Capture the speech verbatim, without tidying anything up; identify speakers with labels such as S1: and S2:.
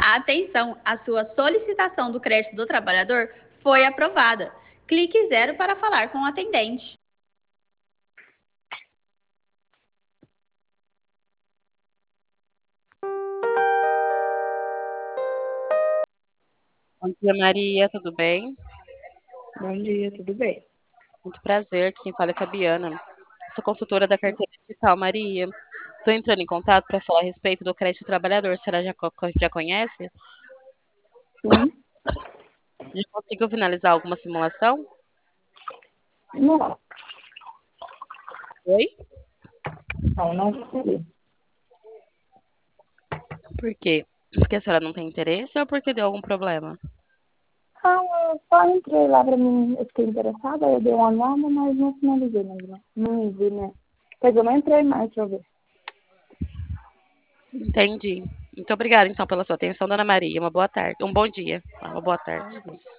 S1: Atenção, a sua solicitação do crédito do trabalhador foi aprovada. Clique zero para falar com o atendente.
S2: Bom dia, Maria, tudo bem?
S3: Bom dia, tudo bem?
S2: Muito prazer, quem fala é Fabiana. Sou consultora da carteira digital, Maria. Estou entrando em contato para falar a respeito do crédito trabalhador. Será já, co- já conhece?
S3: Sim?
S2: Já conseguiu finalizar alguma simulação?
S3: Não,
S2: Oi?
S3: não, não consegui.
S2: Por quê? Porque a senhora não tem interesse ou porque deu algum problema?
S3: Não, eu só entrei lá pra mim, eu fiquei interessada, eu dei uma olhada, mas não finalizei ainda. Não vi, né? Pois eu não entrei mais pra ver.
S2: Entendi. Muito obrigada, então, pela sua atenção, dona Maria. Uma boa tarde. Um bom dia. Uma boa tarde.